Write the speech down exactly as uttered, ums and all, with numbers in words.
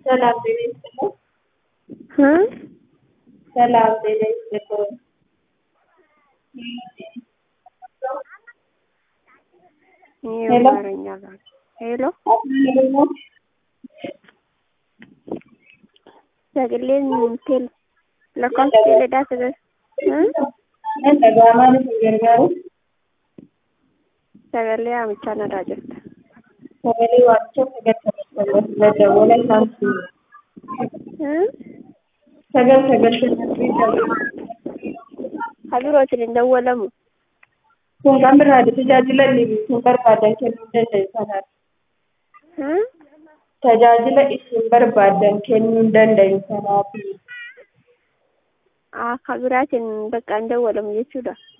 ሰላም ጤና ይስጥልኝ። እ ሰላም ጤና ይስጥልኝ። ሄሎ አማርኛ ጋር ሄሎ sagaleen tel lakkoofsa teeleedhaa sagal dhaga'amaa nuti gargaaru sagalee amichaan irraa jirta. sagalee waantota sagal sagal daddabola isaan sagal sagal habirootiin hin dawwalamu. kun kan biraadha tajaajila kun barbaadan kennuu dandeessan tajaajila isin barbaadan kennuu dandeessan akka biraatiin bakka hin dawwalamu jechuudha.